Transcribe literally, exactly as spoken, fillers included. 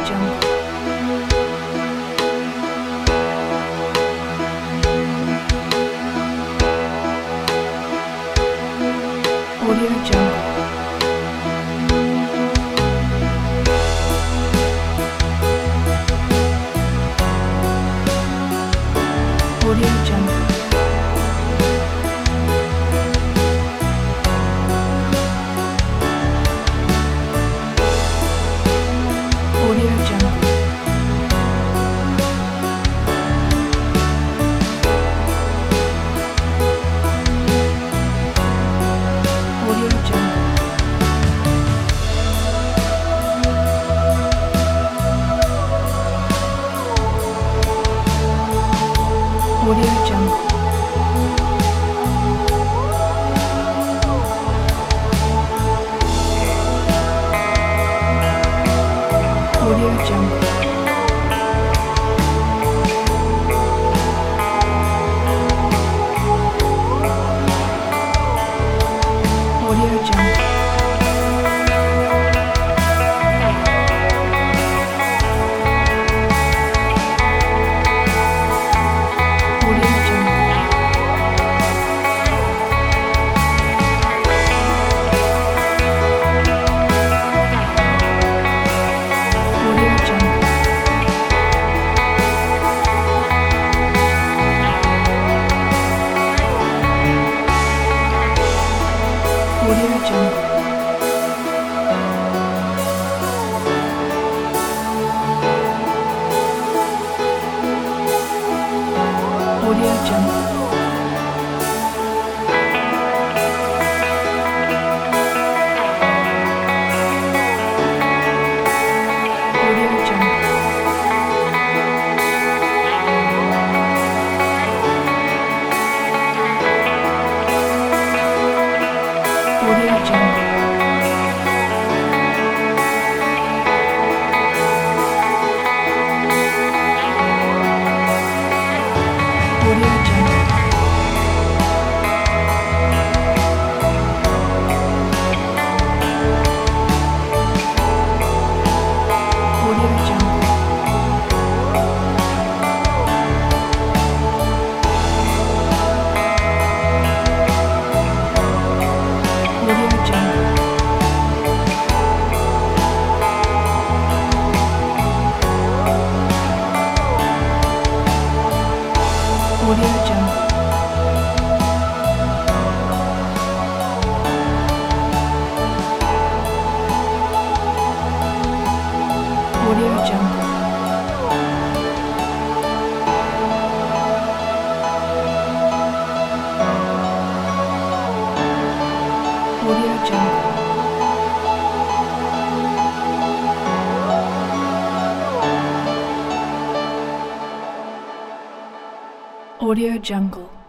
Jungle. Audio Jungle. Audio Jungle. Audio Jungle. Audio Jungle. Audio Jungle. Audio Jungle. Audio Jungle. Audio Jungle. Audio Jungle. Audio Jungle. Audio Jungle. Audio Jungle. Audio Jungle. Audio Jungle. Audio Jungle. Audio Jungle. Audio Jungle. Audio Jungle.